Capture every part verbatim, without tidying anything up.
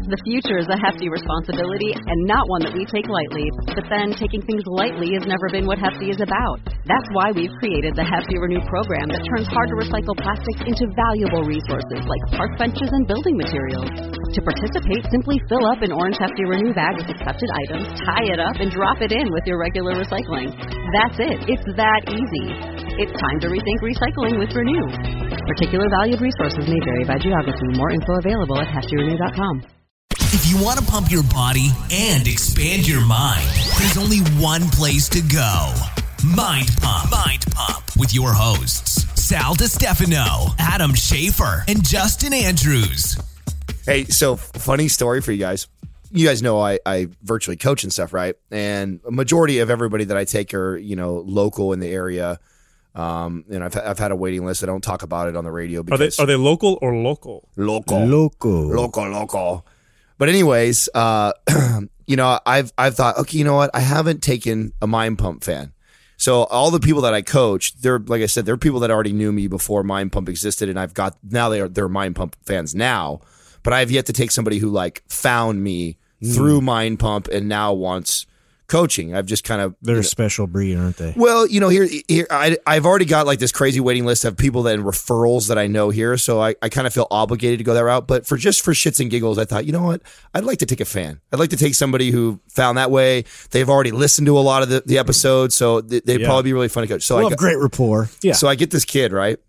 The future is a hefty responsibility and not one that we take lightly. But then taking things lightly has never been what Hefty is about. That's why we've created the Hefty Renew program that turns hard-to-recycle plastics into valuable resources like park benches and building materials. To participate, simply fill up an orange Hefty Renew bag with accepted items, tie it up, and drop it in with your regular recycling. That's it. It's that easy. It's time to rethink recycling with Renew. Particular valued resources may vary by geography. More info available at hefty renew dot com. If you want to pump your body and expand your mind, there's only one place to go. Mind Pump. Mind Pump with your hosts, Sal DiStefano, Adam Schaefer, and Justin Andrews. Hey, so funny story for you guys. You guys know I, I virtually coach and stuff, right? And a majority of everybody that I take are, you know, local in the area. Um, and I've I've had a waiting list. I don't talk about it on the radio because are they are they local or local? Local, local, local, local. But anyways, uh, you know, I've I've thought, okay, you know what? I haven't taken a Mind Pump fan. So all the people that I coach, they're like I said, they're people that already knew me before Mind Pump existed, and I've got now they are they're Mind Pump fans now. But I have yet to take somebody who like found me mm. through Mind Pump and now wants coaching. I've just kind of they're you know, a special breed, aren't they? Well, you know, here, here I, I've already got like this crazy waiting list of people that and referrals that I know here, so I, I kind of feel obligated to go that route. But for just for shits and giggles, I thought, you know what? I'd like to take a fan. I'd like to take somebody who found that way. They've already listened to a lot of the, the episodes, so they, they'd yeah. probably be really fun to coach. So we'll I have great rapport. Yeah. So I get this kid right,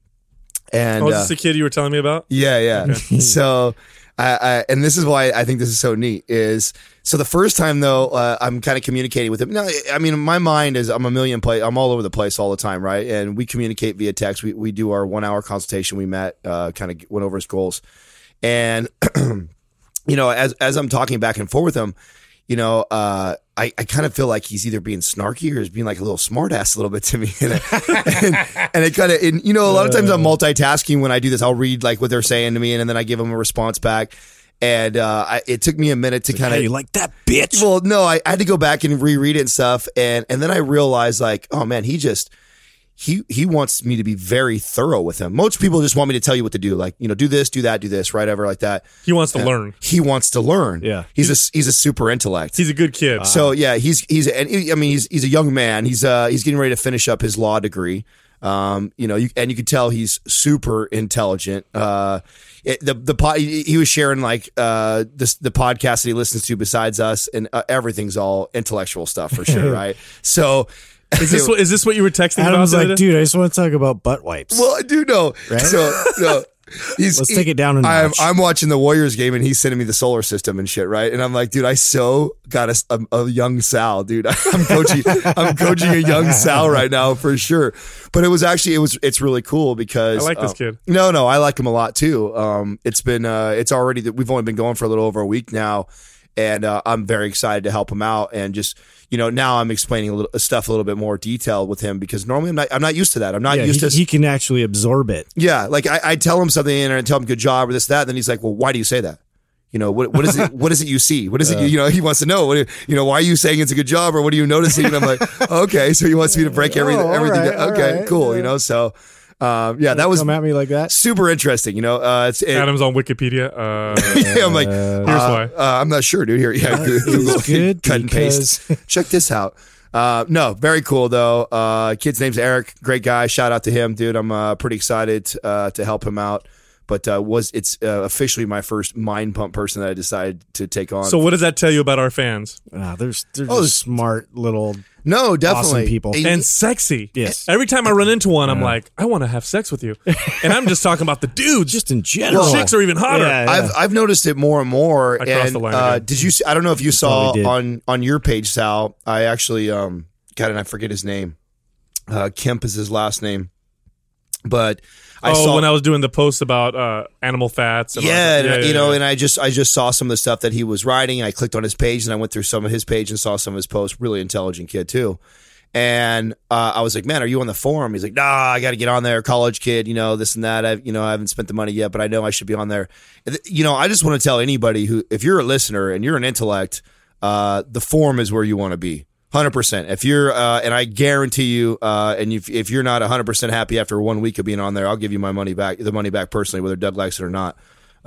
and oh, is uh, this the kid you were telling me about? Yeah, yeah. Okay. So. I, I, and this is why I think this is so neat is so the first time though uh, I'm kind of communicating with him. No, I mean my mind is I'm a million place. I'm all over the place all the time, right? And we communicate via text. We we do our one hour consultation. We met, uh, kind of went over his goals, and you know as as I'm talking back and forth with him, you know, uh, I, I kind of feel like he's either being snarky or he's being like a little smart ass a little bit to me. And, and, and it kind of, you know, a lot of times I'm multitasking when I do this. I'll read like what they're saying to me and, and then I give them a response back. And uh, I, it took me a minute to kind of. Hey, you like that bitch? Well, no, I, I had to go back and reread it and stuff. And, and then I realized like, oh man, he just. He he wants me to be very thorough with him. Most people just want me to tell you what to do, like you know, do this, do that, do this, right, ever like that. He wants to and learn. He wants to learn. Yeah, he's a he's a super intellect. He's a good kid. So yeah, he's he's and I mean he's he's a young man. He's uh he's getting ready to finish up his law degree. Um, you know, you, and you can tell he's super intelligent. Uh, it, the the pod, he was sharing like uh this the podcast that he listens to besides us, and uh, everything's all intellectual stuff for sure, right? So. Is this what, is this what you were texting Adam's about? like, dude, I just want to talk about butt wipes. Well, I do know. Right? So, no, he's, let's he, take it down a I'm, notch. I'm watching the Warriors game and he's sending me the solar system and shit, right? And I'm like, dude, I so got a, a, a young Sal, dude. I'm coaching, I'm coaching a young Sal right now for sure. But it was actually, it was, it's really cool because I like this uh, kid. No, no, I like him a lot too. Um, it's been, uh, it's already that we've only been going for a little over a week now. And uh, I'm very excited to help him out and just, you know, now I'm explaining a little stuff a little bit more detailed with him because normally I'm not, I'm not used to that. I'm not yeah, used he, to. He can actually absorb it. Yeah. Like I, I tell him something and I tell him good job or this, that. And then he's like, well, why do you say that? You know, what, what is it, what is it you see? What is it, you, you know, he wants to know, what, you know, why are you saying it's a good job or what are you noticing? And I'm like, okay. So he wants me to break everything, oh, everything. Right, down. Okay, right, cool. yeah. You know, so. Um, yeah, that was come at me like that. Super interesting. You know, uh, it's it, Adam's on Wikipedia. Uh, yeah, I'm like, here's uh, why. Uh, I'm not sure, dude. Here, yeah, Google, good cut and paste. Check this out. Uh, no, very cool though. Uh, kid's name's Eric. Great guy. Shout out to him, dude. I'm uh, pretty excited uh, to help him out. But uh, was it's uh, officially my first Mind Pump person that I decided to take on. So what does that tell you about our fans? Ah, they're they're Oh, just smart little no, definitely awesome people. And sexy. Yes. Every time I run into one, I'm Yeah. like, I want to have sex with you. And I'm just talking about the dudes. just in general. The chicks are even hotter. Yeah, yeah. I've I've noticed it more and more. I crossed and the line uh, again. did you? See, I don't know if you saw probably did. on on your page, Sal. I actually um God, and I forget his name. Uh, Kemp is his last name, but I oh, saw when I was doing the post about uh, animal fats. And all yeah, that. and, you know, and I just I just saw some of the stuff that he was writing. And I clicked on his page and I went through some of his page and saw some of his posts. Really intelligent kid too. And uh, I was like, man, are you on the forum? He's like, nah, I got to get on there. College kid, you know, this and that. I, you know, I haven't spent the money yet, but I know I should be on there. You know, I just want to tell anybody who, if you're a listener and you're an intellect, uh, the forum is where you want to be. one hundred percent. If you're, uh, and I guarantee you, uh, and if, if you're not one hundred percent happy after one week of being on there, I'll give you my money back, the money back personally, whether Doug likes it or not.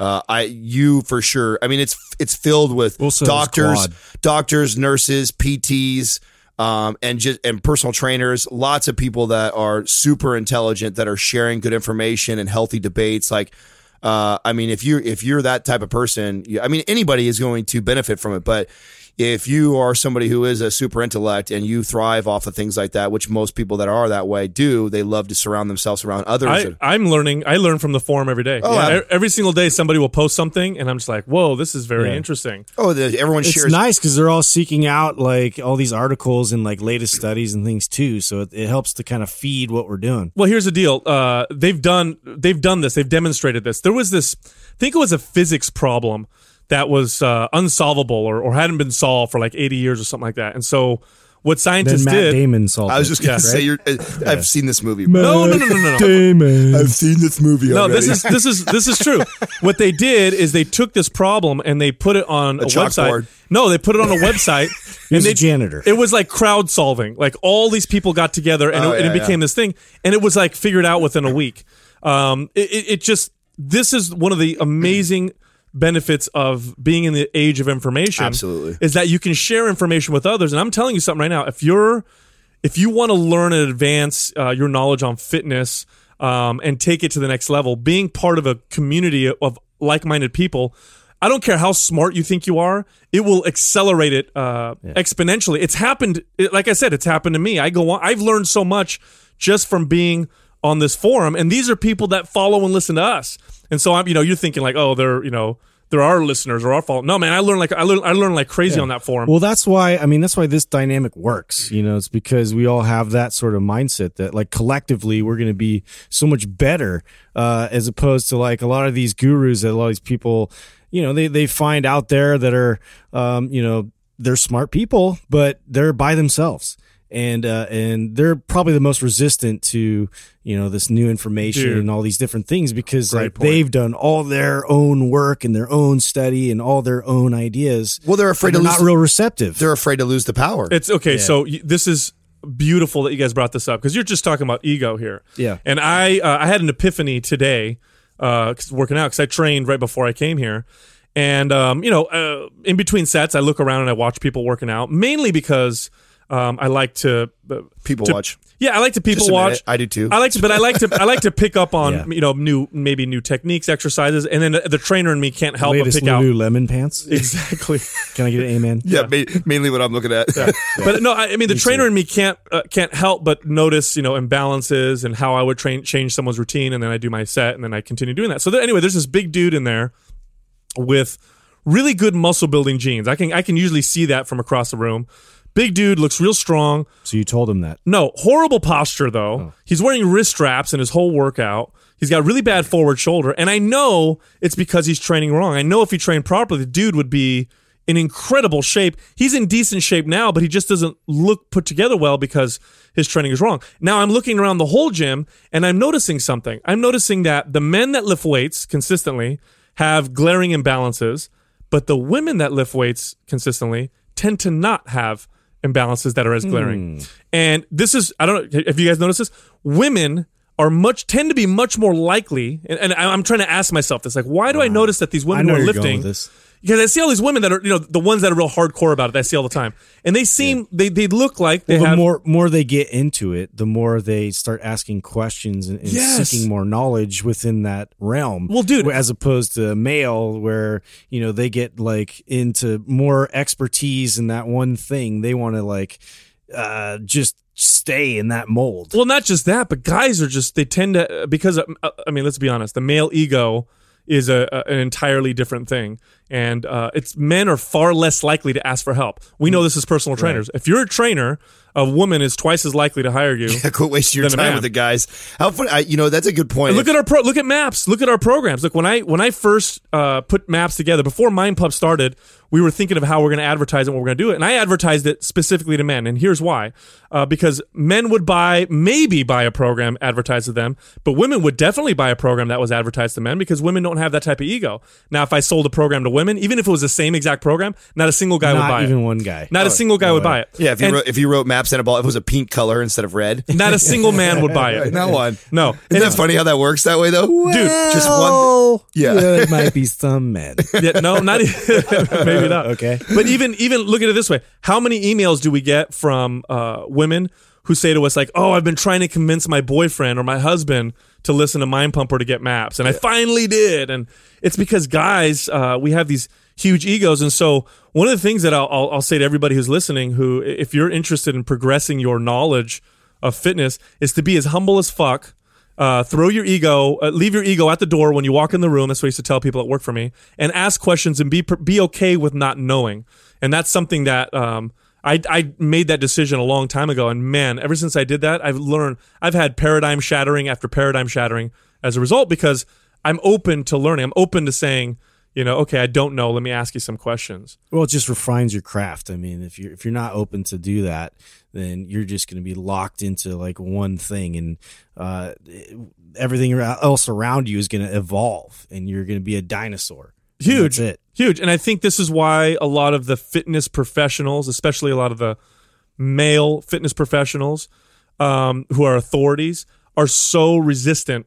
Uh, I you for sure. I mean, it's it's filled with Also, doctors, squad. doctors, nurses, P Ts, um, and just and personal trainers. Lots of people that are super intelligent that are sharing good information and healthy debates. Like, uh, I mean, if you if you're that type of person, you, I mean, anybody is going to benefit from it. But if you are somebody who is a super intellect and you thrive off of things like that, which most people that are that way do, they love to surround themselves around others. I, I'm learning. I learn from the forum every day. Oh, Yeah, yeah. e- Every single day, somebody will post something, and I'm just like, "Whoa, this is very Yeah. interesting." oh, the, everyone It's shares. nice because they're all seeking out like all these articles and like latest studies and things too. So it, it helps to kind of feed what we're doing. Well, here's the deal. Uh, they've done. They've done this. They've demonstrated this. There was this. I think it was a physics problem that was uh, unsolvable or, or hadn't been solved for like eighty years or something like that. And so, what Then scientists Matt did. Damon solved I was it. just gonna Yeah. say, you're, I've seen this movie. No, no, no, no, no, no. Damon. I've seen this movie. No, already. this is this is this is true. What they did is they took this problem and they put it on a, A chalkboard. website. No, they put it on a website. He was and a they, janitor. It was like crowd solving. Like all these people got together and, Oh, it, and yeah, it became yeah. this thing. And it was like figured out within a week. Um, it, it, it just this is one of the amazing benefits of being in the age of information. Absolutely. Is that you can share information with others. And I'm telling you something right now. If you're if you want to learn and advance uh, your knowledge on fitness um, and take it to the next level, being part of a community of like-minded people, I don't care how smart you think you are, it will accelerate it uh, exponentially. It's happened, it, like I said, it's happened to me. I go on, I've learned so much just from being on this forum, and these are people that follow and listen to us. And so I'm, you know, you're thinking like, oh, they're, you know, they're our listeners or our fault. No, man, I learned like I learned, I learned like crazy on that forum. Well, that's why, I mean, that's why this dynamic works. You know, it's because we all have that sort of mindset that, like, collectively, we're going to be so much better uh, as opposed to, like, a lot of these gurus that a lot of these people, you know, they, they find out there that are, um, you know, they're smart people, but they're by themselves. And uh, and they're probably the most resistant to, you know, this new information Dude. and all these different things because Great like point. they've done all their own work and their own study and all their own ideas. Well, they're afraid and to they're lose. not real receptive. They're afraid to lose the power. It's okay. So y- this is beautiful that you guys brought this up because you're just talking about ego here. Yeah. And I uh, I had an epiphany today, uh, 'cause working out because I trained right before I came here, and um, you know, uh, in between sets, I look around and I watch people working out, mainly because um, I like to uh, People to- watch. Yeah, I like to people Just admit watch. it. I do too. I like to, but I like to I like to pick up on Yeah. you know new maybe new techniques, exercises, and then the, the trainer in me can't help but Latest pick out Lululemon pants. exactly. Can I get an amen? Yeah, ma- mainly what I'm looking at. But no, I, I mean the trainer in me can't uh, can't help but notice you know imbalances and how I would train change someone's routine, and then I do my set, and then I continue doing that. So there, anyway, there's this big dude in there with really good muscle building genes. I can I can usually see that from across the room. Big dude, looks real strong. So you told him that. No, horrible posture though. Oh. He's wearing wrist straps in his whole workout. He's got really bad forward shoulder, and I know it's because he's training wrong. I know if he trained properly, the dude would be in incredible shape. He's in decent shape now, but he just doesn't look put together well because his training is wrong. Now I'm looking around the whole gym, and I'm noticing something. I'm noticing that the men that lift weights consistently have glaring imbalances, but the women that lift weights consistently tend to not have imbalances that are as glaring. Hmm. And this is, I don't know if you guys notice this, women are much, tend to be much more likely, and, and I'm trying to ask myself this, like, why do I notice that these I women know who are you're going lifting, with this. because I see all these women that are, you know, the ones that are real hardcore about it, I see all the time. And they seem, they, they look like they Well, the have, more more they get into it, the more they start asking questions and, and Yes. seeking more knowledge within that realm. Well, dude- as opposed to male, where you know they get like into more expertise in that one thing. They want to like uh, just stay in that mold. well, not just that, but guys are just, they tend to, because, uh, I mean, let's be honest, the male ego is a, a an entirely different thing, and uh, it's men are far less likely to ask for help. We know this as personal trainers. If you're a trainer, a woman is twice as likely to hire you. Yeah, quit wasting your Then a time man. with the guys. How funny! I, you know, that's a good point. And look at our pro, look at maps. Look at our programs. Look, when I when I first uh, put maps together before MindPub started, we were thinking of how we're going to advertise it, and what we're going to do it, and I advertised it specifically to men. And here's why: uh, because men would buy, maybe buy a program advertised to them, but women would definitely buy a program that was advertised to men because women don't have that type of ego. Now, if I sold a program to women, even if it was the same exact program, not a single guy would Not buy even it. one guy. Not a single guy would buy it. yeah, if you And- wrote, if you wrote maps and a ball, if it was a pink color instead of red. Not a single man would buy it. Not one. No. Isn't that funny how that works that way, though? Well, Dude, just one. Yeah. There might be some men. Yeah, no, not even, maybe not. Okay. But even even look at it this way: how many emails do we get from uh, women who say to us like, "Oh, I've been trying to convince my boyfriend or my husband to listen to Mind Pumper to get maps, and I finally did." And it's because guys, uh, we have these huge egos, and so one of the things that I'll, I'll, I'll say to everybody who's listening, who if you're interested in progressing your knowledge of fitness, is to be as humble as fuck. Uh, throw your ego, uh, leave your ego at the door when you walk in the room. That's what I used to tell people that work for me, and ask questions and be be okay with not knowing. And that's something that um, I I made that decision a long time ago. And man, ever since I did that, I've learned. I've had paradigm shattering after paradigm shattering as a result because I'm open to learning. I'm open to saying, you know, okay, I don't know. Let me ask you some questions. Well, it just refines your craft. I mean, if you're if you're not open to do that, then you're just going to be locked into like one thing, and uh, everything else around you is going to evolve, and you're going to be a dinosaur. Huge, that's it. Huge. And I think this is why a lot of the fitness professionals, especially a lot of the male fitness professionals um, who are authorities, are so resistant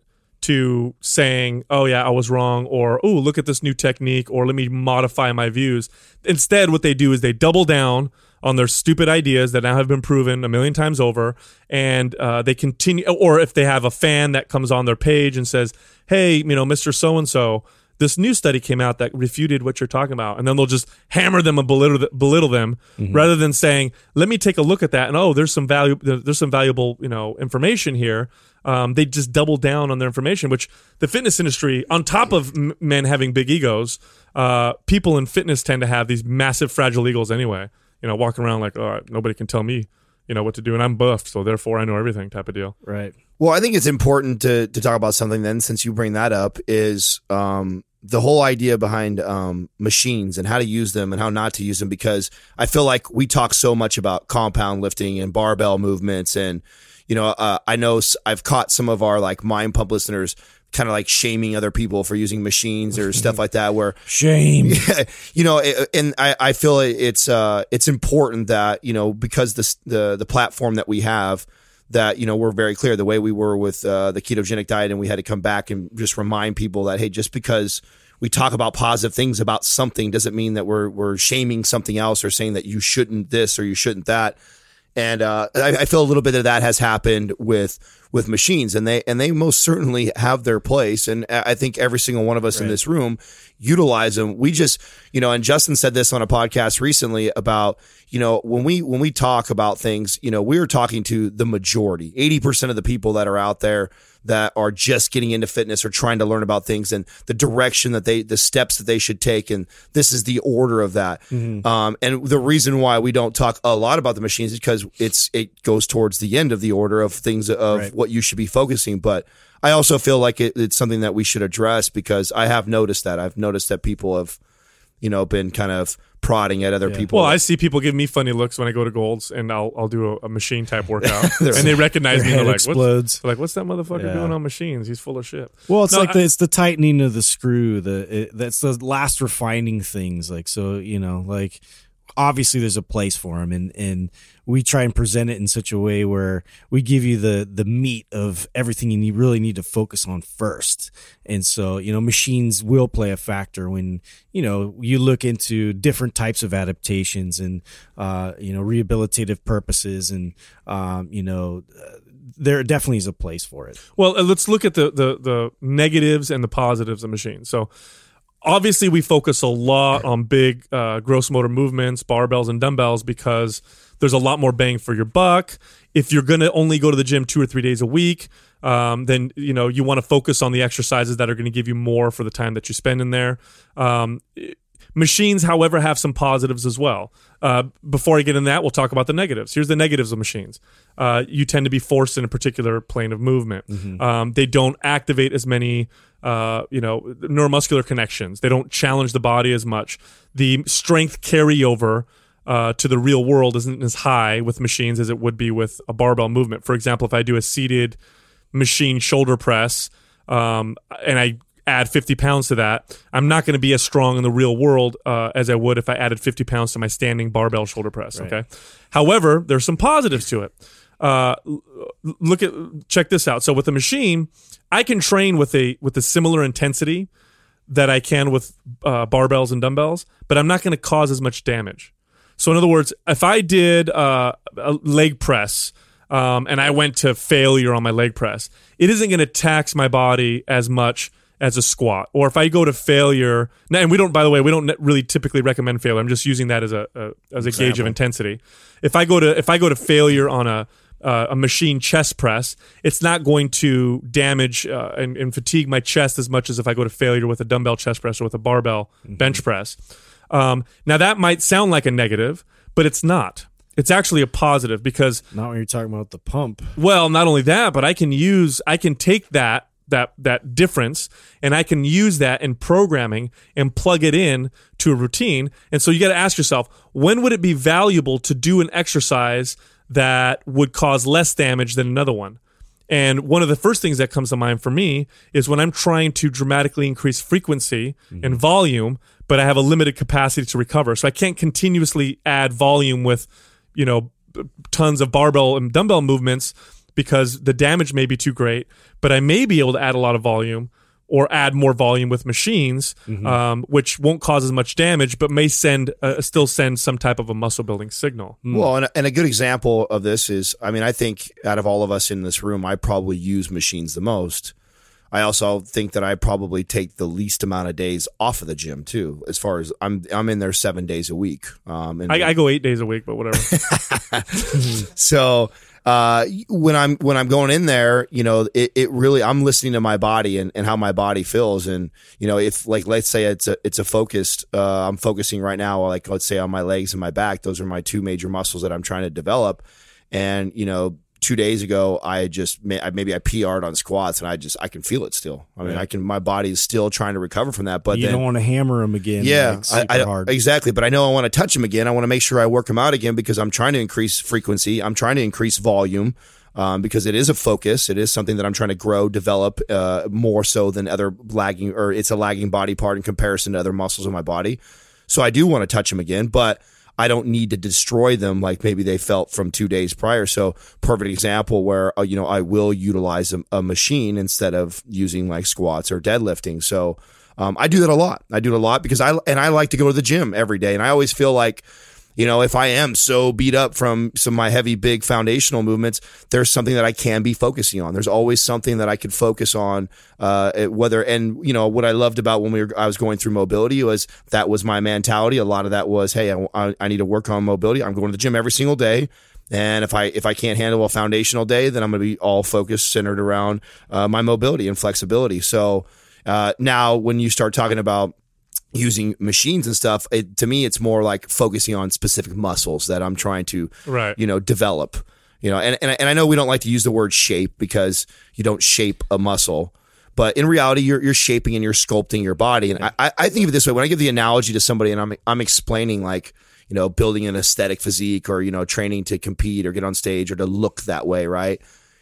to saying, oh yeah, I was wrong, or oh, look at this new technique, or let me modify my views. Instead, what they do is they double down on their stupid ideas that now have been proven a million times over, and uh, they continue. Or if they have a fan that comes on their page and says, hey, you know, Mister So-and-so, this new study came out that refuted what you're talking about, and then they'll just hammer them and belittle, belittle them, mm-hmm. rather than saying, let me take a look at that, and oh, there's some value, there's some valuable, you know, information here. Um, they just double down on their information, which the fitness industry, on top of m- men having big egos, uh, people in fitness tend to have these massive fragile egos anyway. You know, walking around like, oh, nobody can tell me, you know, what to do, and I'm buffed, so therefore I know everything type of deal. Right. Well, I think it's important to to talk about something then, since you bring that up, is um, the whole idea behind um, machines and how to use them and how not to use them, because I feel like we talk so much about compound lifting and barbell movements, and you know, uh, I know I've caught some of our like Mind Pump listeners kind of like shaming other people for using machines or stuff like that, where shame, yeah, you know, and I, I feel it's, uh, it's important that, you know, because this, the, the platform that we have, that, you know, we're very clear the way we were with, uh, the ketogenic diet, and we had to come back and just remind people that, hey, just because we talk about positive things about something doesn't mean that we're, we're shaming something else or saying that you shouldn't this or you shouldn't that. And uh, I, I feel a little bit of that has happened with with machines, and they and they most certainly have their place. And I think every single one of us right. in this room utilize them. We just, you know, and Justin said this on a podcast recently about, you know, when we when we talk about things, you know, we're talking to the majority, eighty percent of the people that are out there that are just getting into fitness or trying to learn about things and the direction that they, the steps that they should take. And this is the order of that. Mm-hmm. Um, and the reason why we don't talk a lot about the machines is because it's, it goes towards the end of the order of things of right. what you should be focusing. But I also feel like it, it's something that we should address, because I have noticed that I've noticed that people have, you know, been kind of prodding at other yeah. people. Well, I see people give me funny looks when I go to Gold's, and I'll I'll do a, a machine type workout, and they recognize me. And they're like, explodes. What's, they're like, what's that motherfucker yeah. doing on machines? He's full of shit. Well, it's no, like I, the, it's the tightening of the screw. The it, that's the last refining things. Like, so, you know, like obviously there's a place for them, and and we try and present it in such a way where we give you the the meat of everything you need, really need to focus on first. And so, you know, machines will play a factor when, you know, you look into different types of adaptations and uh you know, rehabilitative purposes, and um you know uh, there definitely is a place for it. Well, let's look at the the the negatives and the positives of machines. So obviously, we focus a lot on big uh, gross motor movements, barbells and dumbbells, because there's a lot more bang for your buck. If you're going to only go to the gym two or three days a week, um, then you know you want to focus on the exercises that are going to give you more for the time that you spend in there. Um, machines, however, have some positives as well. Uh, before I get in that, we'll talk about the negatives. Here's the negatives of machines. Uh, you tend to be forced in a particular plane of movement. Mm-hmm. Um, they don't activate as many Uh, you know, neuromuscular connections. They don't challenge the body as much. The strength carryover uh, to the real world isn't as high with machines as it would be with a barbell movement. For example, if I do a seated machine shoulder press um, and I add fifty pounds to that, I'm not going to be as strong in the real world uh, as I would if I added fifty pounds to my standing barbell shoulder press. Right. Okay. However, there's some positives to it. Uh, look at check this out. So with a machine, I can train with a with a similar intensity that I can with uh, barbells and dumbbells, but I'm not going to cause as much damage. So in other words, if I did uh, a leg press um, and I went to failure on my leg press, it isn't going to tax my body as much as a squat. Or if I go to failure, and we don't, by the way, we don't really typically recommend failure. I'm just using that as a, a as a Example. gauge of intensity. If I go to if I go to failure on a Uh, a machine chest press, it's not going to damage uh, and, and fatigue my chest as much as if I go to failure with a dumbbell chest press or with a barbell mm-hmm. bench press. Um, now that might sound like a negative, but it's not. It's actually a positive because not when you're talking about the pump. Well, not only that, but I can use, I can take that that that difference and I can use that in programming and plug it in to a routine. And so you got to ask yourself, when would it be valuable to do an exercise that would cause less damage than another one? And one of the first things that comes to mind for me is when I'm trying to dramatically increase frequency mm-hmm. and volume, but I have a limited capacity to recover. So I can't continuously add volume with, you know, tons of barbell and dumbbell movements because the damage may be too great, but I may be able to add a lot of volume or add more volume with machines, mm-hmm. um, which won't cause as much damage, but may send uh, still send some type of a muscle building signal. Mm. Well, and a, and a good example of this is, I mean, I think out of all of us in this room, I probably use machines the most. I also think that I probably take the least amount of days off of the gym too. As far as I'm, I'm in there seven days a week. Um, and I, I go eight days a week, but whatever. So. Uh, when I'm when I'm going in there, you know, it, it really I'm listening to my body and, and how my body feels, and you know, if like let's say it's a it's a focused, uh, I'm focusing right now, like let's say on my legs and my back. Those are my two major muscles that I'm trying to develop, and you know, two days ago I just maybe I P R'd on squats, and I just I can feel it still. I mean, right. I can my body is still trying to recover from that, but you then, don't want to hammer them again. Yeah, like I, I, hard. exactly. But I know I want to touch them again. I want to make sure I work them out again because I'm trying to increase frequency. I'm trying to increase volume. Um, because it is a focus. It is something that I'm trying to grow, develop uh, more so than other lagging, or it's a lagging body part in comparison to other muscles in my body. So I do want to touch them again, but I don't need to destroy them like maybe they felt from two days prior. So perfect example where, uh, you know, I will utilize a, a machine instead of using like squats or deadlifting. So um, I do that a lot. I do it a lot because I, and I like to go to the gym every day. And I always feel like, you know, if I am so beat up from some of my heavy, big foundational movements, there's something that I can be focusing on. There's always something that I could focus on, uh, whether, and, you know, what I loved about when we were, I was going through mobility was that was my mentality. A lot of that was, hey, I, I need to work on mobility. I'm going to the gym every single day. And if I, if I can't handle a foundational day, then I'm going to be all focused, centered around, uh, my mobility and flexibility. So, uh, now when you start talking about using machines and stuff, it, to me, it's more like focusing on specific muscles that I'm trying to, right. you know, develop, you know, and, and, and I know we don't like to use the word shape because you don't shape a muscle, but in reality, you're, you're shaping and you're sculpting your body. And I, I think of it this way, when I give the analogy to somebody and I'm, I'm explaining like, you know, building an aesthetic physique or, you know, training to compete or get on stage or to look that way, right?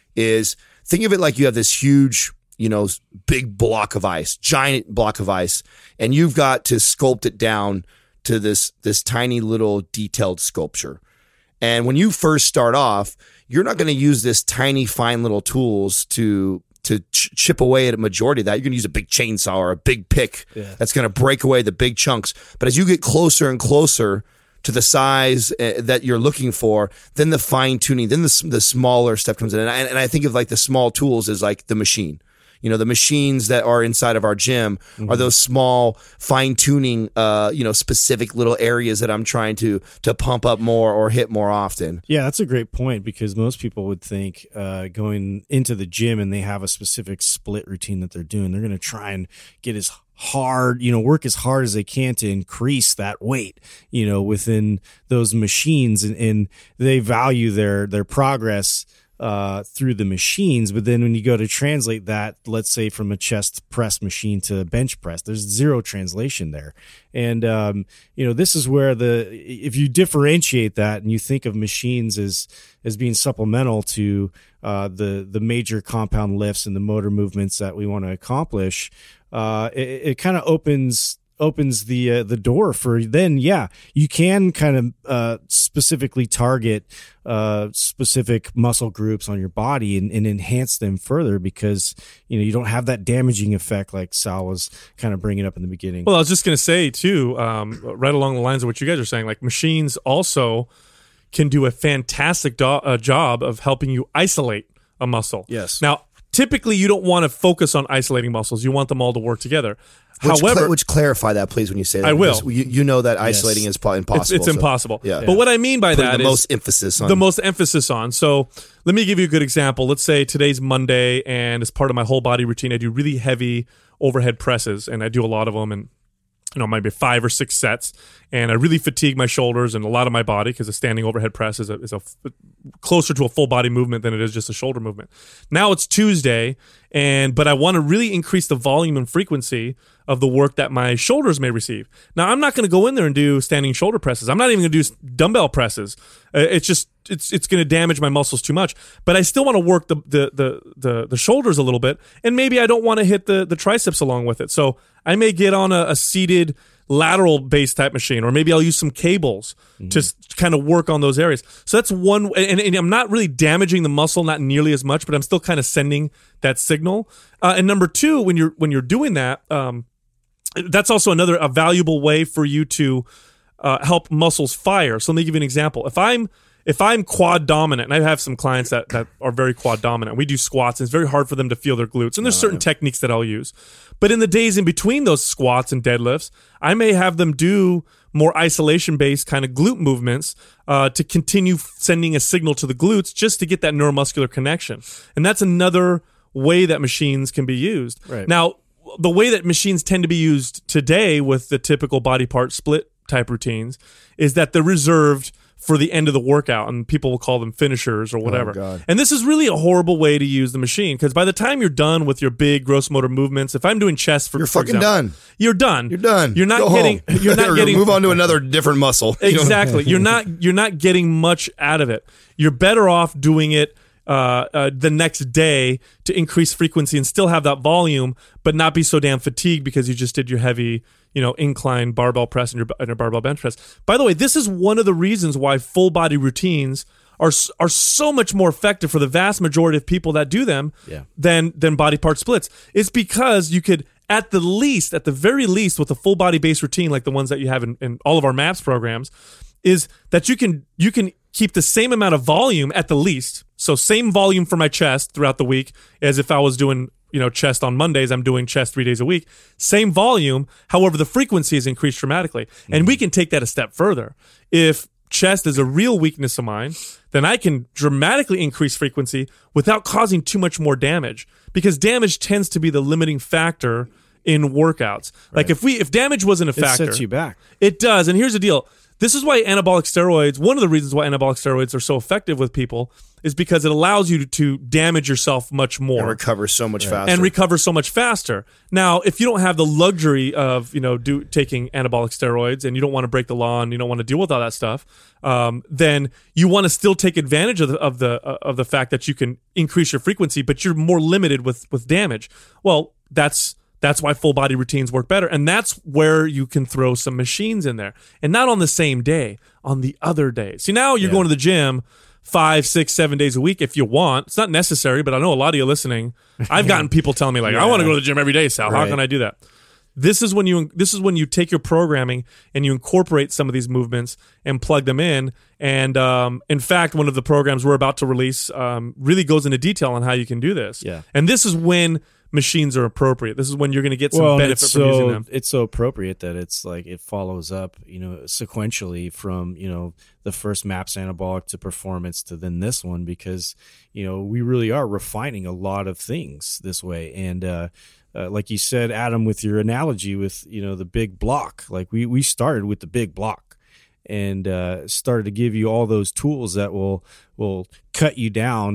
Is think of it like you have this huge, you know, big block of ice, giant block of ice, and you've got to sculpt it down to this, this tiny little detailed sculpture. And when you first start off, you're not going to use this tiny, fine little tools to, to ch- chip away at a majority of that. You're going to use a big chainsaw or a big pick yeah. that's going to break away the big chunks. But as you get closer and closer to the size uh, that you're looking for, then the fine tuning, then the, the smaller stuff comes in. And I, and I think of like the small tools as like the machine. You know, the machines that are inside of our gym mm-hmm. are those small fine tuning, uh, you know, specific little areas that I'm trying to, to pump up more or hit more often. Yeah, that's a great point because most people would think uh, going into the gym and they have a specific split routine that they're doing, they're going to try and get as hard, you know, work as hard as they can to increase that weight, you know, within those machines, and, and they value their, their progress uh, through the machines. But then when you go to translate that, let's say from a chest press machine to bench press, there's zero translation there. And, um, you know, this is where the, if you differentiate that and you think of machines as, as being supplemental to, uh, the, the major compound lifts and the motor movements that we want to accomplish, uh, it, it kind of opens, opens the uh, the door for then yeah you can kind of uh specifically target uh specific muscle groups on your body and, and enhance them further, because you know you don't have that damaging effect like Sal was kind of bringing up in the beginning. Well, I was just going to say too, um right along the lines of what you guys are saying, like machines also can do a fantastic do- uh, job of helping you isolate a muscle. Yes. Now, typically you don't want to focus on isolating muscles. You want them all to work together. Which, However, cl- which clarify that, please, when you say that. I will. You, you know that isolating Yes. is po- impossible. It's, it's so- impossible. Yeah. But what I mean by Putting that the is most emphasis on the most emphasis on. So let me give you a good example. Let's say today's Monday, and as part of my whole body routine, I do really heavy overhead presses, and I do a lot of them, and you know, maybe five or six sets, and I really fatigue my shoulders and a lot of my body because a standing overhead press is a, is a f- closer to a full body movement than it is just a shoulder movement. Now it's Tuesday, and but I want to really increase the volume and frequency of the work that my shoulders may receive. Now I'm not going to go in there and do standing shoulder presses. I'm not even going to do dumbbell presses. Uh, it's just it's it's going to damage my muscles too much. But I still want to work the the the the, the shoulders a little bit, and maybe I don't want to hit the the triceps along with it. So I may get on a, a seated lateral base type machine, or maybe I'll use some cables mm-hmm. to s- kind of work on those areas. So that's one, and, and I'm not really damaging the muscle, not nearly as much, but I'm still kind of sending that signal. Uh, and number two, when you're when you're doing that, um, that's also another a valuable way for you to uh, help muscles fire. So let me give you an example. If I'm If I'm quad dominant, and I have some clients that, that are very quad dominant, we do squats, and it's very hard for them to feel their glutes. And there's certain techniques that I'll use. But in the days in between those squats and deadlifts, I may have them do more isolation-based kind of glute movements uh, to continue sending a signal to the glutes just to get that neuromuscular connection. And that's another way that machines can be used. Right. Now, the way that machines tend to be used today with the typical body part split type routines is that they're reserved for the end of the workout, and people will call them finishers or whatever. Oh, God. And this is really a horrible way to use the machine, because by the time you're done with your big gross motor movements, if I'm doing chest for You're for fucking example, done. You're done. You're done. You're not Go getting. home. You're not Or getting. Move on to another different muscle. You know? Exactly. You're not. You're not getting much out of it. You're better off doing it uh, uh, the next day to increase frequency and still have that volume, but not be so damn fatigued because you just did your heavy, you know, incline barbell press and your, and your barbell bench press. By the way, this is one of the reasons why full body routines are are so much more effective for the vast majority of people that do them Yeah. than than body part splits. It's because you could, at the least, at the very least, with a full body based routine like the ones that you have in, in all of our MAPS programs, is that you can you can keep the same amount of volume at the least. So same volume for my chest throughout the week as if I was doing, you know, chest on Mondays. I'm doing chest three days a week. Same volume. However, the frequency is increased dramatically. Mm-hmm. And we can take that a step further. If chest is a real weakness of mine, then I can dramatically increase frequency without causing too much more damage, because damage tends to be the limiting factor in workouts. Right. Like if we if damage wasn't a factor, it sets you back. It does. And here's the deal. This is why anabolic steroids, one of the reasons why anabolic steroids are so effective with people is because it allows you to, to damage yourself much more. And recover so much faster. And recover so much faster. Now, if you don't have the luxury of, you know, do, taking anabolic steroids, and you don't want to break the law and you don't want to deal with all that stuff, um, then you want to still take advantage of the, of the uh, of the fact that you can increase your frequency, but you're more limited with with damage. Well, that's That's why full body routines work better. And that's where you can throw some machines in there. And not on the same day, on the other days. See, now you're Yeah. going to the gym five, six, seven days a week if you want. It's not necessary, but I know a lot of you listening. I've gotten people telling me, like, I want to go to the gym every day, Sal. How Right. can I do that? This is when you this is when you take your programming and you incorporate some of these movements and plug them in. And um, in fact, one of the programs we're about to release um, really goes into detail on how you can do this. Yeah. And this is when machines are appropriate. This is when you're going to get some Well, and benefit it's from so, using them. It's so appropriate that it's like it follows up, you know, sequentially from, you know, the first MAPS anabolic to performance to then this one, because, you know, we really are refining a lot of things this way. And uh, uh, like you said, Adam, with your analogy with, you know, the big block, like we, we started with the big block and uh, started to give you all those tools that will will cut you down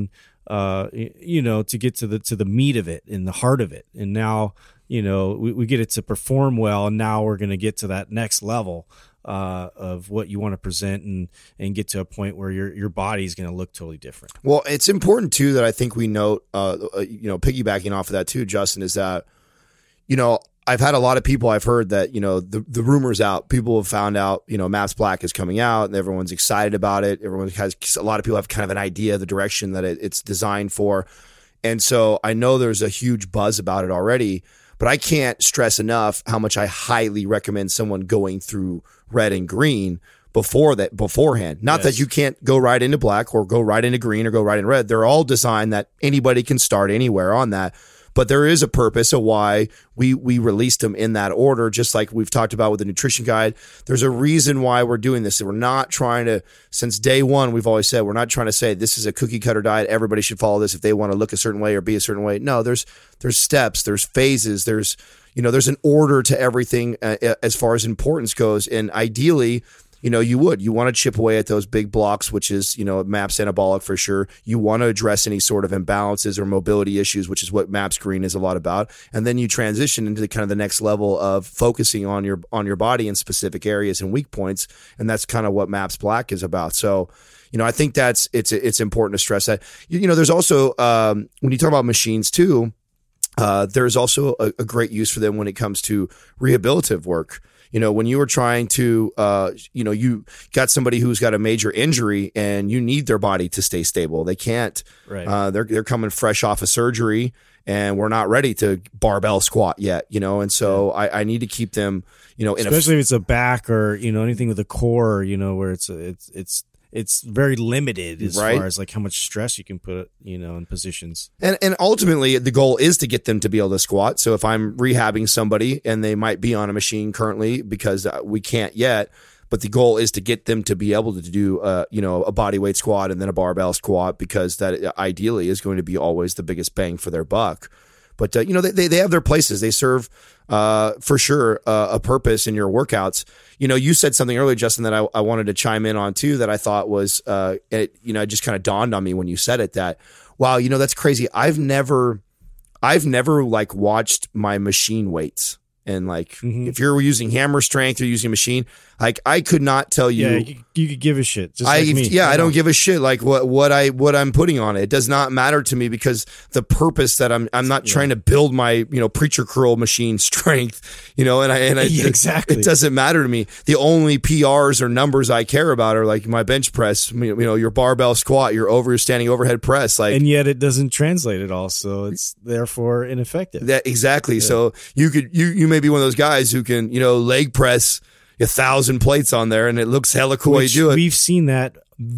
uh, you know, to get to the to the meat of it and the heart of it. And now, you know, we, we get it to perform well, and now we're going to get to that next level uh, of what you want to present and and get to a point where your your body is going to look totally different. Well, it's important too that I think we note, uh, you know, piggybacking off of that too, Justin, is that, you know, I've had a lot of people I've heard that, you know, the, the rumors out, people have found out, you know, Maps Black is coming out and everyone's excited about it. Everyone has, a lot of people have kind of an idea of the direction that it, it's designed for. And so I know there's a huge buzz about it already, but I can't stress enough how much I highly recommend someone going through red and green before that, beforehand. Not yes. that you can't go right into black or go right into green or go right in red. They're all designed that anybody can start anywhere on that. But there is a purpose of why we we released them in that order, just like we've talked about with the nutrition guide. There's a reason why we're doing this. We're not trying to, since day one, we've always said, we're not trying to say this is a cookie cutter diet. Everybody should follow this if they want to look a certain way or be a certain way. No, there's there's steps, there's phases, there's, you know, there's an order to everything uh, as far as importance goes. And ideally, you know, you would. You want to chip away at those big blocks, which is, you know, MAPS Anabolic for sure. You want to address any sort of imbalances or mobility issues, which is what MAPS Green is a lot about. And then you transition into the kind of the next level of focusing on your on your body in specific areas and weak points. And that's kind of what MAPS Black is about. So, you know, I think that's it's it's important to stress that. You, you know, there's also um, when you talk about machines too, uh, there's also a, a great use for them when it comes to rehabilitative work. You know, when you were trying to, uh, you know, you got somebody who's got a major injury and you need their body to stay stable. They can't, right. uh, they're, they're coming fresh off of surgery and we're not ready to barbell squat yet, you know? And so yeah. I, I need to keep them, you know, in especially a, if it's a back or, you know, anything with a core, you know, where it's, a, it's, it's, it's very limited as right. far as like how much stress you can put, you know, in positions. And and ultimately the goal is to get them to be able to squat. So if I'm rehabbing somebody and they might be on a machine currently because we can't yet, but the goal is to get them to be able to do, uh, you know, a body weight squat and then a barbell squat, because that ideally is going to be always the biggest bang for their buck. But, uh, you know, they, they have their places. They serve, uh, for sure, uh, a purpose in your workouts. You know, you said something earlier, Justin, that I, I wanted to chime in on too, that I thought was, uh, it, you know, it just kind of dawned on me when you said it that, wow, you know, that's crazy. I've never, I've never like watched my machine weights. And like, mm-hmm. if you're using hammer strength or using a machine, like I could not tell you. Yeah, you, you could give a shit. Just I, like me. Yeah, I, I don't give a shit like what, what I what I'm putting on it. It does not matter to me because the purpose that I'm I'm not yeah. trying to build my you know preacher curl machine strength, you know, and I and I yeah, exactly it, it doesn't matter to me. The only P Rs or numbers I care about are like my bench press, you know, your barbell squat, your over your standing overhead press, like, and yet it doesn't translate at all, so it's therefore ineffective. That exactly. Yeah. So you could you you may be one of those guys who can you know leg press a thousand plates on there and it looks hella cool. Which you do it. We've seen that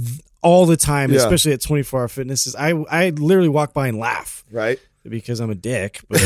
all the time, yeah. especially at twenty-four hour fitnesses. I I literally walk by and laugh. Right. Because I'm a dick, but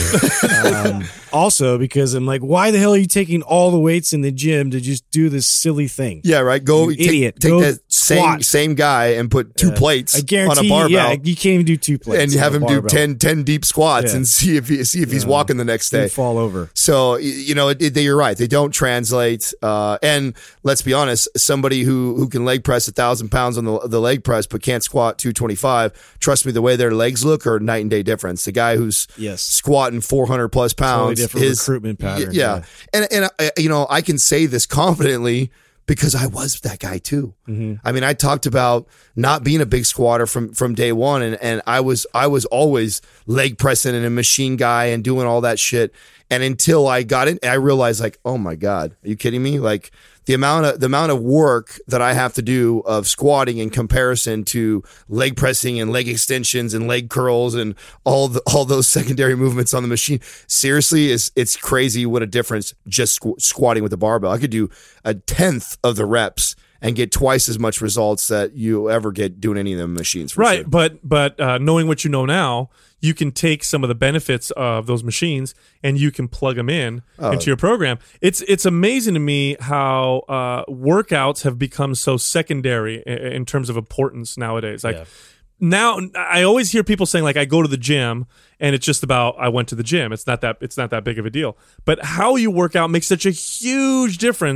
um, also because I'm like, why the hell are you taking all the weights in the gym to just do this silly thing? Yeah, right. Go you take, idiot. Take Go that same squat. same guy and put two uh, plates I guarantee on a barbell. Yeah, you can't even do two plates. And you have him do barbell. ten, ten deep squats yeah. and see if he, see if he's yeah. walking the next day. He'd fall over. So you know, it, it, you're right. They don't translate. Uh, and let's be honest, somebody who who can leg press a thousand pounds on the the leg press but can't squat two twenty five. Trust me, the way their legs look are night and day difference. The guy who's yes. squatting four hundred plus pounds, totally different his recruitment pattern. Yeah, yeah. and and uh, you know, I can say this confidently because I was that guy too. Mm-hmm. I mean, I talked about not being a big squatter from from day one, and and I was I was always leg pressing and a machine guy and doing all that shit. And until I got in, I realized like, oh my God, are you kidding me? Like the amount of the amount of work that I have to do of squatting in comparison to leg pressing and leg extensions and leg curls and all the, all those secondary movements on the machine. Seriously, is it's crazy what a difference just squ- squatting with the barbell. I could do a tenth of the reps and get twice as much results that you ever get doing any of the machines. For right, sure. but but uh, knowing what you know now, you can take some of the benefits of those machines and you can plug them in oh. into your program. It's it's amazing to me how uh, workouts have become so secondary in, in terms of importance nowadays. Like. Yeah. Now, I always hear people saying like I go to the gym and it's just about I went to the gym. It's not that it's not that big of a deal. But how you work out makes such a huge difference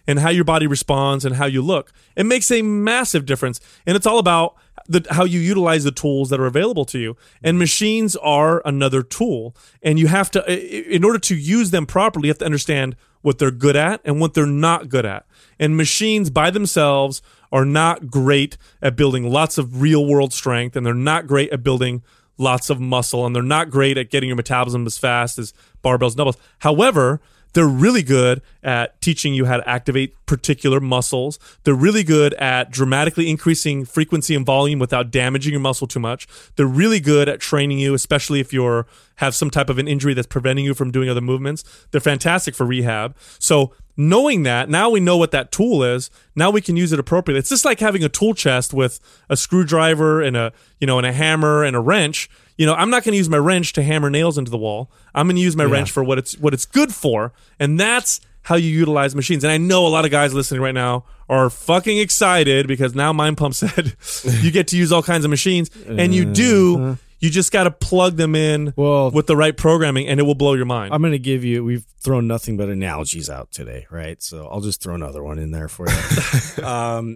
and how your body responds and how you look. It makes a massive difference. And it's all about the, how you utilize the tools that are available to you. And machines are another tool. And you have to, in order to use them properly, you have to understand what they're good at and what they're not good at. And machines by themselves are not great at building lots of real world strength, and they're not great at building lots of muscle, and they're not great at getting your metabolism as fast as barbells and dumbbells. However, they're really good at teaching you how to activate particular muscles. They're really good at dramatically increasing frequency and volume without damaging your muscle too much. They're really good at training you, especially if you're have some type of an injury that's preventing you from doing other movements. They're fantastic for rehab. So knowing that, now we know what that tool is. Now we can use it appropriately. It's just like having a tool chest with a screwdriver and a, you know, and a hammer and a wrench. You know, I'm not going to use my wrench to hammer nails into the wall. I'm going to use my yeah. wrench for what it's what it's good for, and that's how you utilize machines. And I know a lot of guys listening right now are fucking excited because now Mind Pump said you get to use all kinds of machines, and you do. Uh-huh. You just got to plug them in well, with the right programming, and it will blow your mind. I'm going to give you, we've thrown nothing but analogies out today, right? So I'll just throw another one in there for you. um,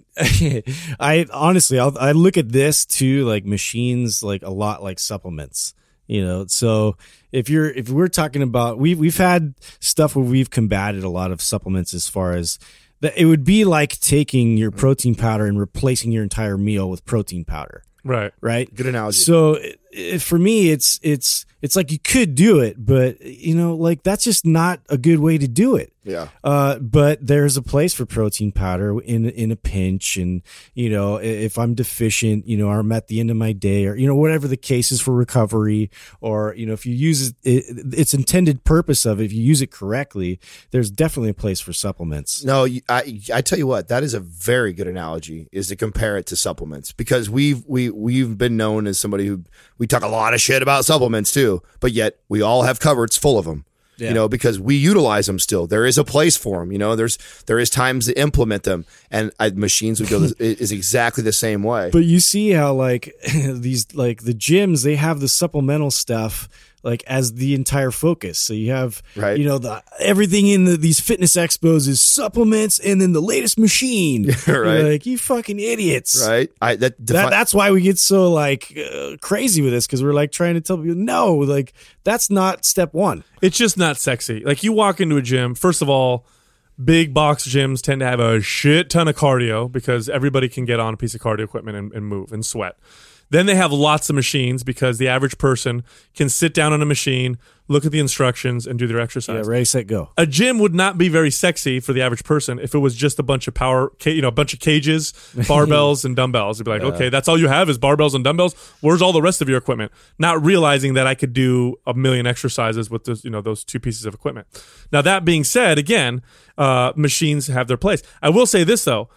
I honestly, I'll, I look at this too, like machines, like a lot like supplements, you know? So if you're, if we're talking about, we've, we've had stuff where we've combated a lot of supplements as far as that it would be like taking your protein powder and replacing your entire meal with protein powder. Right. Right. Good analogy. So it, it, for me, it's it's it's like you could do it, but you know, like that's just not a good way to do it. Yeah. Uh, but there's a place for protein powder in in a pinch, and you know, if I'm deficient, you know, or I'm at the end of my day, or you know, whatever the case is for recovery, or you know, if you use it, it its intended purpose of it, if you use it correctly, there's definitely a place for supplements. No, I I tell you what, that is a very good analogy, is to compare it to supplements, because we've we we've been known as somebody who we talk a lot of shit about supplements too, but yet we all have cupboards full of them. Yeah. You know, because we utilize them still. There is a place for them. You know, there's there is times to implement them, and I, machines would go this, is exactly the same way. But you see how like these like the gyms, they have the supplemental stuff like as the entire focus. So you have right. you know the everything in the, these fitness expos is supplements, and then the latest machine. right. You're like, you fucking idiots. Right. I that, defi- that that's why we get so like uh, crazy with this, because we're like trying to tell people no, like that's not step one. It's just not sexy. Like you walk into a gym, first of all, big box gyms tend to have a shit ton of cardio because everybody can get on a piece of cardio equipment and, and move and sweat. Then they have lots of machines because the average person can sit down on a machine, look at the instructions, and do their exercise. Yeah, ready, set, go. A gym would not be very sexy for the average person if it was just a bunch of power, you know, a bunch of cages, barbells, and dumbbells. It'd be like, yeah. okay, that's all you have is barbells and dumbbells. Where's all the rest of your equipment? Not realizing that I could do a million exercises with those, you know, those two pieces of equipment. Now, that being said, again, uh, machines have their place. I will say this though.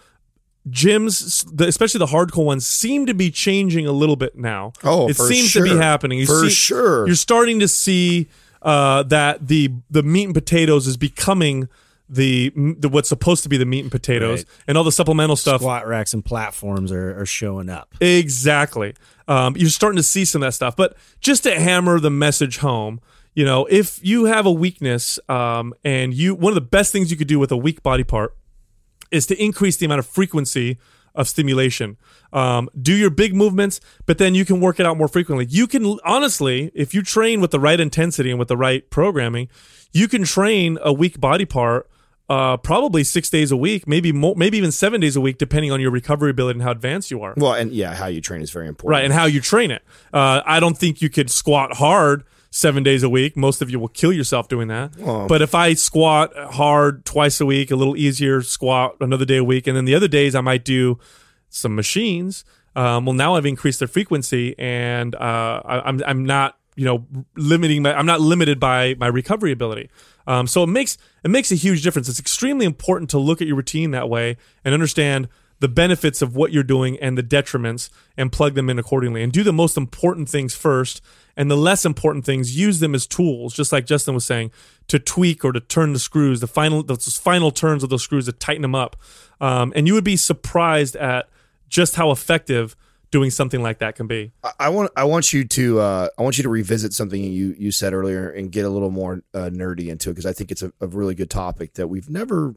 Gyms, especially the hardcore ones, seem to be changing a little bit now. Oh, it for seems sure. to be happening. You for see, sure, you're starting to see uh, that the the meat and potatoes is becoming the, the what's supposed to be the meat and potatoes, right. and all the supplemental stuff. Squat racks and platforms are, are showing up. Exactly. Um, you're starting to see some of that stuff, but just to hammer the message home. You know, if you have a weakness, um, and you one of the best things you could do with a weak body part is to increase the amount of frequency of stimulation. Um, do your big movements, but then you can work it out more frequently. You can, honestly, if you train with the right intensity and with the right programming, you can train a weak body part uh, probably six days a week, maybe more, maybe even seven days a week, depending on your recovery ability and how advanced you are. Well, and yeah, how you train is very important. Right, and how you train it. Uh, I don't think you could squat hard seven days a week. Most of you will kill yourself doing that. Oh. But if I squat hard twice a week, a little easier, squat another day a week, and then the other days I might do some machines, um, well, now I've increased their frequency, and uh, I, I'm I'm not you know limiting my I'm not limited by my recovery ability. Um, so it makes it makes a huge difference. It's extremely important to look at your routine that way and understand the benefits of what you're doing and the detriments, and plug them in accordingly, and do the most important things first, and the less important things, use them as tools, just like Justin was saying, to tweak or to turn the screws, the final the final turns of those screws, to tighten them up. Um, and you would be surprised at just how effective doing something like that can be. I, I want I want you to uh, I want you to revisit something you you said earlier and get a little more uh, nerdy into it, because I think it's a, a really good topic that we've never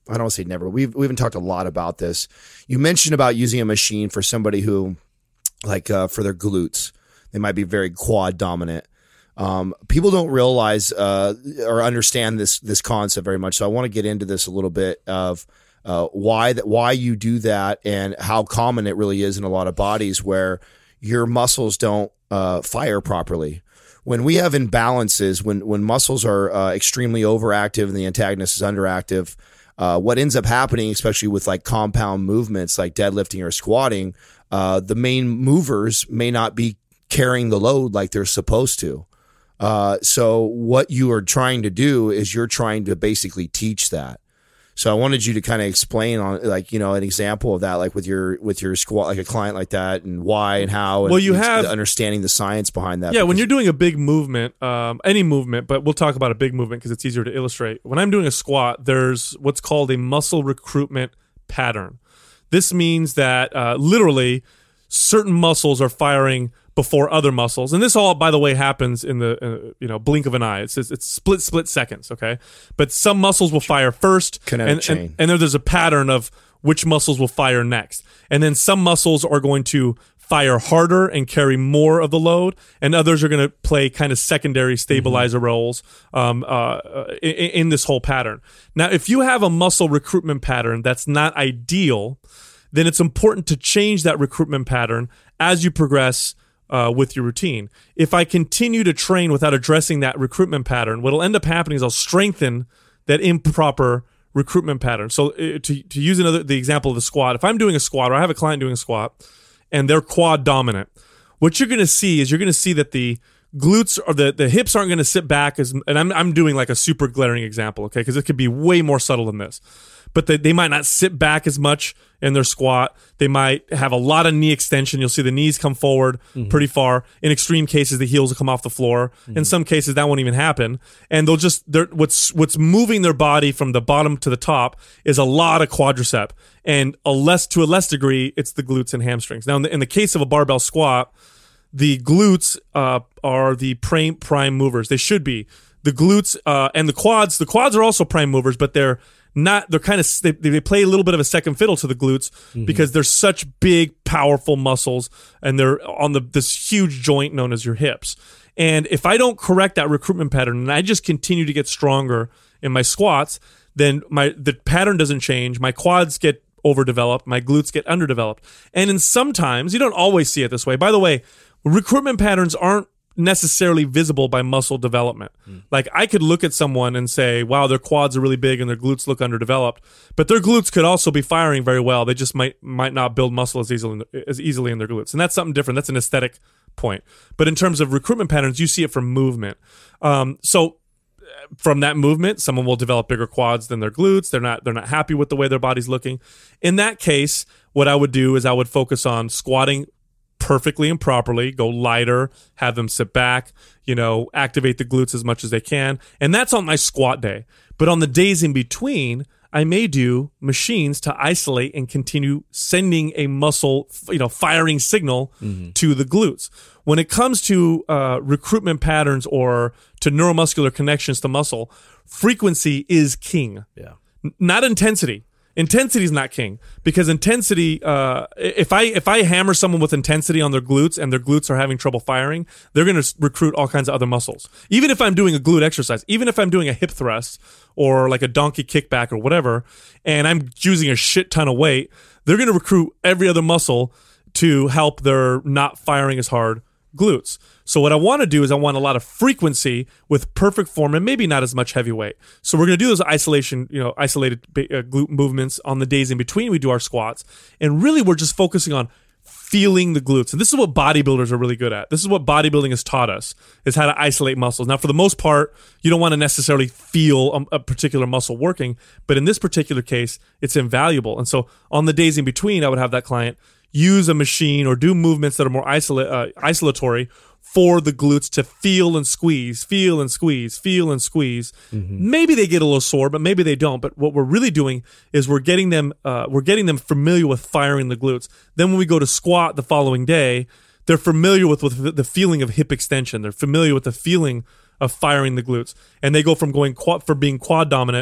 I don't want to say never. We've we haven't talked a lot about this. You mentioned about using a machine for somebody who, like, uh, for their glutes, they might be very quad dominant. Um, people don't realize uh, or understand this this concept very much. So I want to get into this a little bit of uh, why that why you do that and how common it really is in a lot of bodies where your muscles don't uh, fire properly. When we have imbalances, when when muscles are uh, extremely overactive and the antagonist is underactive, uh, what ends up happening, especially with like compound movements like deadlifting or squatting, uh, the main movers may not be carrying the load like they're supposed to. Uh, so what you are trying to do is you're trying to basically teach that. So I wanted you to kind of explain on, like, you know, an example of that, like with your with your squat, like a client like that, and why and how. And well, you have understanding the science behind that. Yeah, when you're doing a big movement, um, any movement, but we'll talk about a big movement because it's easier to illustrate. When I'm doing a squat, there's what's called a muscle recruitment pattern. This means that uh, literally certain muscles are firing before other muscles, and this all, by the way, happens in the uh, you know blink of an eye. It's, it's split split seconds, okay? But some muscles will fire first, Kinetic and, chain. and and then there's a pattern of which muscles will fire next, and then some muscles are going to fire harder and carry more of the load, and others are going to play kind of secondary stabilizer mm-hmm. roles um, uh, in, in this whole pattern. Now, if you have a muscle recruitment pattern that's not ideal, then it's important to change that recruitment pattern as you progress Uh, with your routine. If I continue to train without addressing that recruitment pattern, what'll end up happening is I'll strengthen that improper recruitment pattern. So uh, to to use another the example of the squat, if I'm doing a squat or I have a client doing a squat and they're quad dominant, what you're going to see is you're going to see that the glutes or the, the hips aren't going to sit back as, and I'm I'm doing like a super glaring example, okay, because it could be way more subtle than this. But they, they might not sit back as much in their squat. They might have a lot of knee extension. You'll see the knees come forward mm-hmm. pretty far. In extreme cases, the heels will come off the floor. Mm-hmm. In some cases, that won't even happen. And they'll just, they're, what's what's moving their body from the bottom to the top is a lot of quadricep. And a less to a less degree, it's the glutes and hamstrings. Now, in the, in the case of a barbell squat, the glutes uh, are the prime, prime movers. They should be. The glutes uh, and the quads, the quads are also prime movers, but they're not, they're kind of, they, they play a little bit of a second fiddle to the glutes mm-hmm. because they're such big, powerful muscles and they're on the this huge joint known as your hips. And if I don't correct that recruitment pattern and I just continue to get stronger in my squats, then my the pattern doesn't change. My quads get overdeveloped, my glutes get underdeveloped. And in sometimes, you don't always see it this way. By the way, recruitment patterns aren't necessarily visible by muscle development. Mm. Like I could look at someone and say, wow, their quads are really big and their glutes look underdeveloped, but their glutes could also be firing very well. They just might might not build muscle as easily as easily in their glutes. And that's something different. That's an aesthetic point. But in terms of recruitment patterns, you see it from movement. Um, so from that movement, someone will develop bigger quads than their glutes. They're not they're not happy with the way their body's looking. In that case, what I would do is I would focus on squatting perfectly and properly, go lighter, have them sit back, you know, activate the glutes as much as they can. And that's on my squat day. But on the days in between, I may do machines to isolate and continue sending a muscle, you know, firing signal mm-hmm. to the glutes. When it comes to uh, recruitment patterns or to neuromuscular connections to muscle, frequency is king. Yeah. N- not intensity. Intensity is not king because intensity. Uh, if I if I hammer someone with intensity on their glutes and their glutes are having trouble firing, they're going to recruit all kinds of other muscles. Even if I'm doing a glute exercise, even if I'm doing a hip thrust or like a donkey kickback or whatever, and I'm using a shit ton of weight, they're going to recruit every other muscle to help their not firing as hard glutes. So what I want to do is I want a lot of frequency with perfect form and maybe not as much heavy weight. So we're going to do those isolation, you know, isolated uh, glute movements on the days in between we do our squats. And really we're just focusing on feeling the glutes. And this is what bodybuilders are really good at. This is what bodybuilding has taught us, is how to isolate muscles. Now, for the most part, you don't want to necessarily feel a, a particular muscle working, but in this particular case, it's invaluable. And so on the days in between, I would have that client use a machine or do movements that are more isola- uh, isolatory for the glutes to feel and squeeze, feel and squeeze, feel and squeeze. Mm-hmm. Maybe they get a little sore, but maybe they don't. But what we're really doing is we're getting them, uh, we're getting them familiar with firing the glutes. Then when we go to squat the following day, they're familiar with, with the feeling of hip extension. They're familiar with the feeling of firing the glutes, and they go from going quad for being quad dominant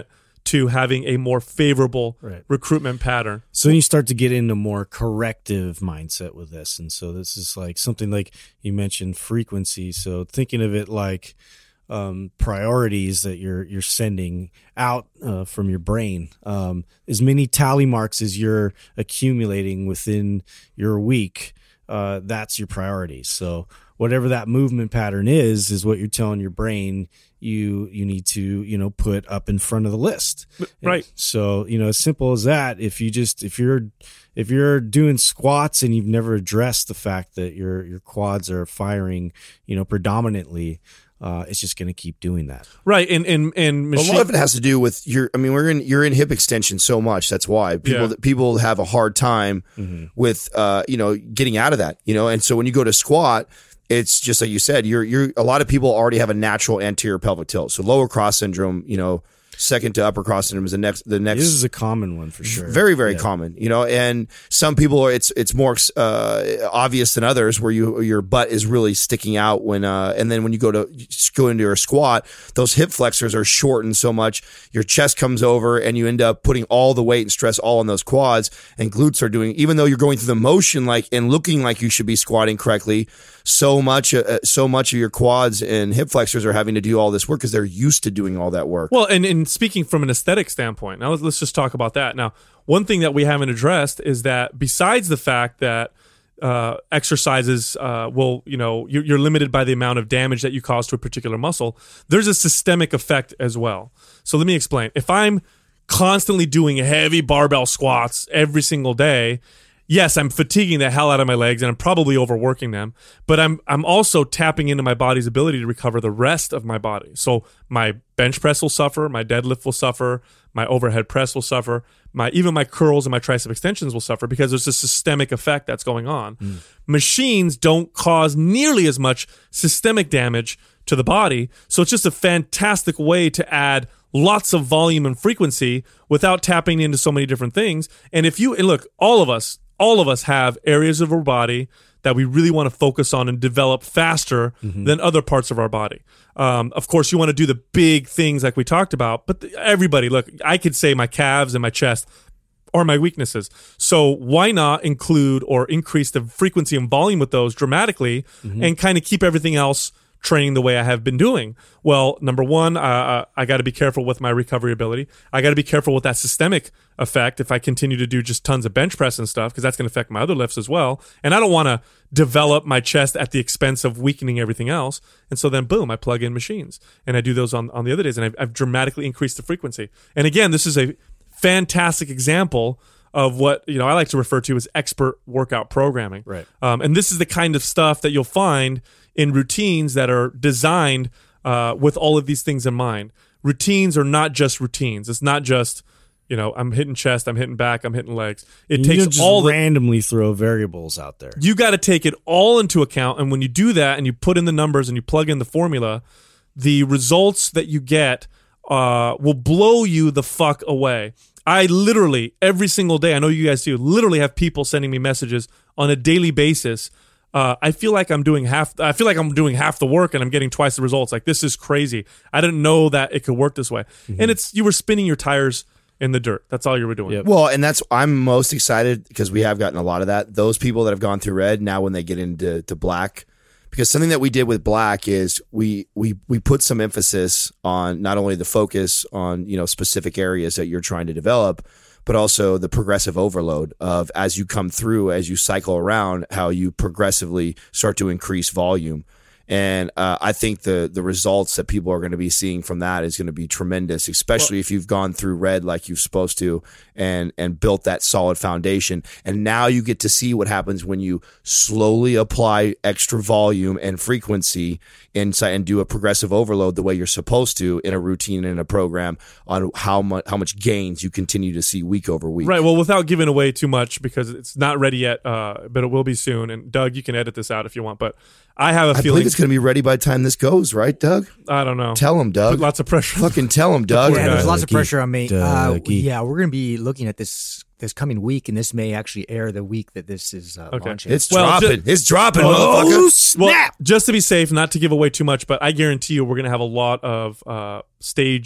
to having a more favorable Right. recruitment pattern. So then you start to get into more corrective mindset with this. And so this is like something like you mentioned frequency. So thinking of it like um, priorities that you're you're sending out uh, from your brain. Um, as many tally marks as you're accumulating within your week, uh, that's your priorities. So whatever that movement pattern is, is what you're telling your brain you you need to, you know, put up in front of the list. Right. And so, you know, as simple as that, if you just if you're if you're doing squats and you've never addressed the fact that your your quads are firing, you know, predominantly, uh, it's just going to keep doing that. Right. And and and A machine, lot of it has to do with your. I mean, we're in. You're in hip extension so much. That's why people Yeah. people have a hard time Mm-hmm. with uh you know getting out of that. You know, and so when you go to squat, it's just like you said. You're you're a lot of people already have a natural anterior pelvic tilt. So lower cross syndrome. You know, second to upper cross syndrome is the next. The next. This is a common one for sure. Very, very Yeah. common, you know, and some people are, it's, it's more, uh, obvious than others where you, your butt is really sticking out when, uh, and then when you go to go into your squat, those hip flexors are shortened so much, your chest comes over and you end up putting all the weight and stress all on those quads, and glutes are doing, even though you're going through the motion, like, and looking like you should be squatting correctly, so much, uh, so much of your quads and hip flexors are having to do all this work because they're used to doing all that work. well, and, and speaking from an aesthetic standpoint, now let's, let's just talk about that. Now, one thing that we haven't addressed is that besides the fact that uh, exercises uh, will, you know, you're, you're limited by the amount of damage that you cause to a particular muscle, there's a systemic effect as well. So let me explain. If I'm constantly doing heavy barbell squats every single day, yes, I'm fatiguing the hell out of my legs and I'm probably overworking them, but I'm I'm also tapping into my body's ability to recover the rest of my body. So my bench press will suffer, my deadlift will suffer, my overhead press will suffer, my even my curls and my tricep extensions will suffer because there's a systemic effect that's going on. Mm. Machines don't cause nearly as much systemic damage to the body, so it's just a fantastic way to add lots of volume and frequency without tapping into so many different things. And if you and look, all of us All of us have areas of our body that we really want to focus on and develop faster mm-hmm. than other parts of our body. Um, of course, you want to do the big things like we talked about, but the, everybody, look, I could say my calves and my chest are my weaknesses. So why not include or increase the frequency and volume with those dramatically mm-hmm. and kind of keep everything else training the way I have been doing? Well, number one, uh, I got to be careful with my recovery ability. I got to be careful with that systemic effect if I continue to do just tons of bench press and stuff, because that's going to affect my other lifts as well. And I don't want to develop my chest at the expense of weakening everything else. And so then, boom, I plug in machines and I do those on, on the other days, and I've, I've dramatically increased the frequency. And again, this is a fantastic example of what, you know, I like to refer to as expert workout programming. Right. Um, and this is the kind of stuff that you'll find in routines that are designed uh, with all of these things in mind. Routines are not just routines. It's not just, you know, I'm hitting chest, I'm hitting back, I'm hitting legs. It you takes don't just all the, randomly throw variables out there. you got to take it all into account. And when you do that and you put in the numbers and you plug in the formula, the results that you get uh, will blow you the fuck away. I literally, every single day, I know you guys do, literally have people sending me messages on a daily basis. Uh, I feel like I'm doing half. I feel like I'm doing half the work and I'm getting twice the results. Like, this is crazy. I didn't know that it could work this way. Mm-hmm. And it's you were spinning your tires in the dirt. That's all you were doing. Yep. Well, and that's I'm most excited because we have gotten a lot of that. Those people that have gone through red now, when they get into to black, because something that we did with black is we we we put some emphasis on not only the focus on, you know, specific areas that you're trying to develop, but also the progressive overload of, as you come through, as you cycle around, how you progressively start to increase volume. And uh, I think the the results that people are going to be seeing from that is going to be tremendous, especially well, if you've gone through red like you're supposed to and and built that solid foundation. And now you get to see what happens when you slowly apply extra volume and frequency inside and do a progressive overload the way you're supposed to in a routine and in a program, on how much how much gains you continue to see week over week. Right. Well, without giving away too much, because it's not ready yet, uh, but it will be soon. And Doug, you can edit this out if you want, but I have a I feeling believe it's going to be ready by the time this goes, right, Doug? I don't know. Tell him, Doug. Put lots of pressure. Fucking tell him, Doug. Yeah, there's lots of Dougie. pressure on me. Uh, Dougie. yeah, we're going to be looking at this this coming week, and this may actually air the week that this is uh, Okay. launching. It's Well, dropping. ju- it's dropping, Oh, motherfucker. Well, just to be safe, not to give away too much, but I guarantee you we're going to have a lot of uh, stage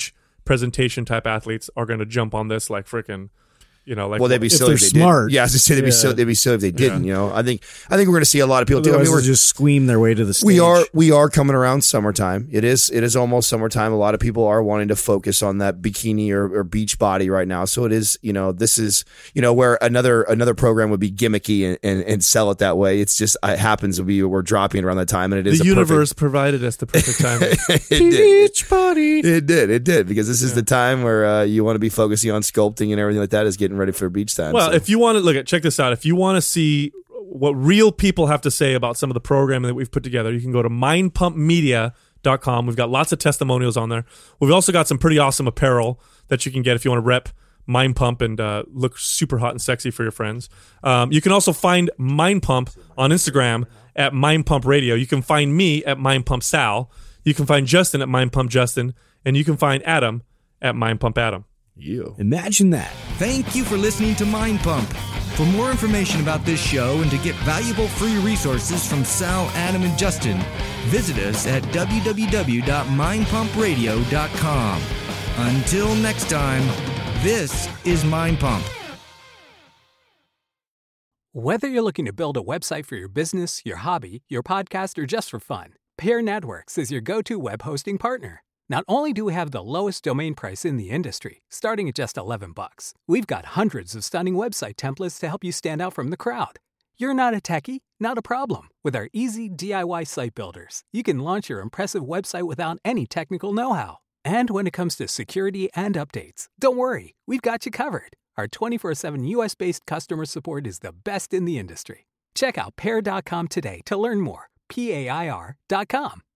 presentation type athletes are going to jump on this like freaking, you know, like well, they'd be if silly they're if they smart. didn't. Yeah, I was just say they'd be Yeah. so they'd be silly if they didn't. You know, I think I think we're going to see a lot of people do. I Otherwise mean, we're they'll just squeam their way to the stage. we are we are coming around summertime. It is it is almost summertime. A lot of people are wanting to focus on that bikini or, or beach body right now. So it is, you know, this is, you know, where another another program would be gimmicky and, and, and sell it that way. It's just it happens to be we're dropping it around that time, and it is the a universe perfect, provided us the perfect time. it did. beach body. It did. It did because this is the time where uh, you want to be focusing on sculpting and everything like that is getting ready for beach time. Well, so. if you want to look at, check this out. If you want to see what real people have to say about some of the programming that we've put together, you can go to mind pump media dot com. We've got lots of testimonials on there. We've also got some pretty awesome apparel that you can get if you want to rep Mind Pump and uh, look super hot and sexy for your friends. Um, you can also find Mind Pump on Instagram at Mind Pump Radio. You can find me at Mind Pump Sal. You can find Justin at Mind Pump Justin, and you can find Adam at Mind Pump Adam. you. Imagine that. Thank you for listening to Mind Pump. For more information about this show and to get valuable free resources from Sal, Adam, and Justin, visit us at w w w dot mind pump radio dot com. Until next time, this is Mind Pump. Whether you're looking to build a website for your business, your hobby, your podcast, or just for fun, Pair Networks is your go-to web hosting partner. Not only do we have the lowest domain price in the industry, starting at just eleven bucks, we've got hundreds of stunning website templates to help you stand out from the crowd. You're not a techie? Not a problem. With our easy D I Y site builders, you can launch your impressive website without any technical know-how. And when it comes to security and updates, don't worry, we've got you covered. Our twenty-four seven U S-based customer support is the best in the industry. Check out pair dot com today to learn more. P A I R dot com.